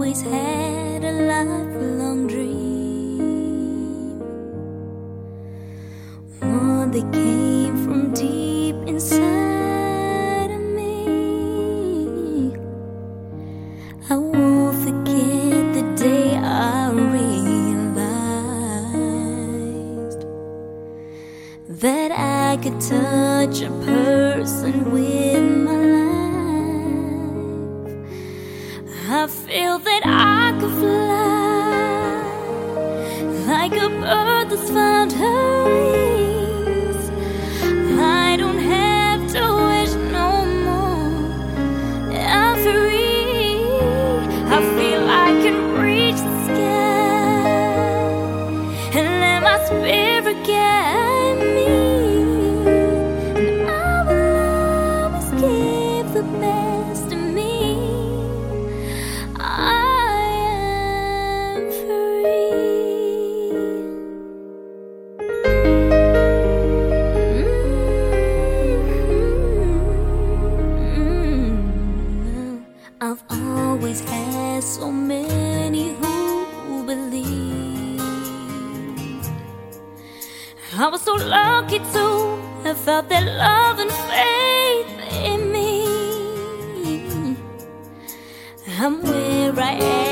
always had a lifelong dream, one that came from deep inside of me. I won't forget the day I realized that I could touch a person with my life. I feel that I could fly like a bird that's found her wings. I don't have to wish no more. I'm free. I feel I can reach the sky and let my spirit guide me. And I will always give the best of me. I am free. I've always had so many who believe. I was so lucky to have felt that love and faith in me. I'm where I am